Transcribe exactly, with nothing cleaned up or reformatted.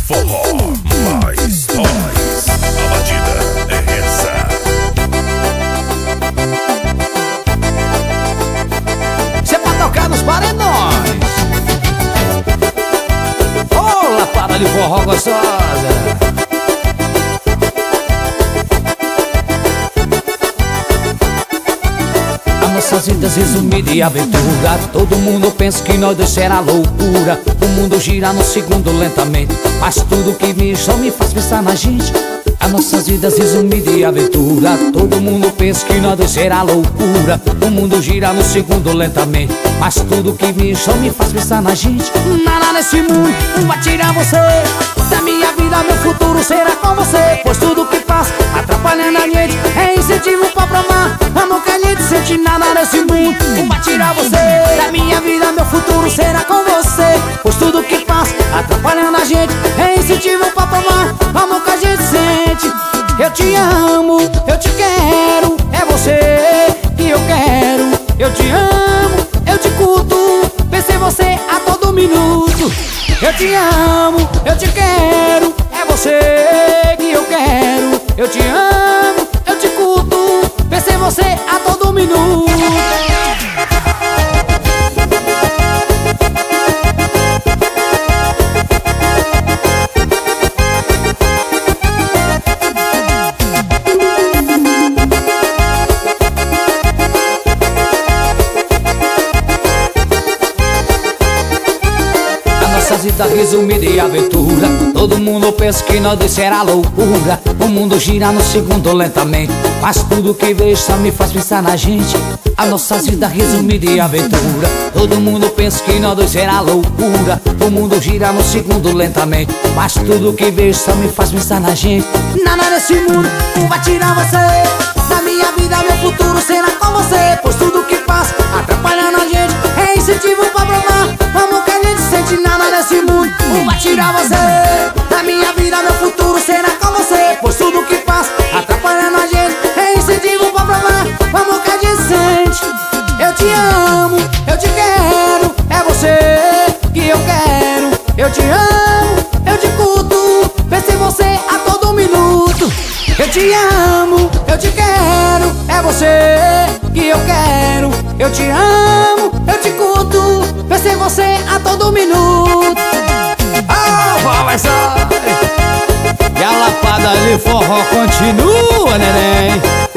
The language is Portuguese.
Forró mais nós. A batida é essa. Cê pra tocar nos paredões. Ô, lapada de forró gostosa. Nossas vidas resumidas e aventura. Todo mundo pensa que nós dois será loucura. O mundo gira no segundo lentamente, mas tudo que me só me faz pensar na gente. As nossas vidas resumidas e aventura. Todo mundo pensa que nós dois será loucura. O mundo gira no segundo lentamente, mas tudo que me só me faz pensar na gente. Nada nesse mundo vai tirar você da minha vida, meu futuro será com você. Pois tudo que passa atrapalhando a gente é incentivo pra provar amor que a gente sente. Nada nesse mundo vai tirar você da minha vida, meu futuro será com você. Pois tudo que passa atrapalhando a gente é incentivo pra provar amor que a gente sente. Eu te amo, eu te quero, é você que eu quero. Eu te amo, eu te curto, penso em você a todo minuto. Eu te amo, eu te quero, é você que eu quero. Eu te amo, eu te curto, penso em você a todo minuto. Nossas vidas resumida e aventura. Todo mundo pensa que nós dois será loucura. O mundo gira no segundo lentamente, mas tudo que vejo só me faz pensar na gente. As nossas vidas resumida e aventura. Todo mundo pensa que nós dois será loucura. O mundo gira no segundo lentamente, mas tudo que vejo só me faz pensar na gente. Nada nesse mundo vai tirar você da minha vida, meu futuro será com você. Pois tudo que passa atrapalhando a gente é incentivo pra provar amor que a gente sente. Nada nesse mundo vai tirar você da minha vida, meu futuro será com você. Pois tudo que passa atrapalhando a gente é incentivo pra provar amor que a gente sente. Eu te amo, eu te quero, é você que eu quero. Eu te amo, eu te curto, penso em você a todo minuto. Eu te amo, eu te quero, é você que eu quero. Eu te amo, eu te curto, penso em você a todo minuto. Ah, vai só. E a lapada de forró continua, neném.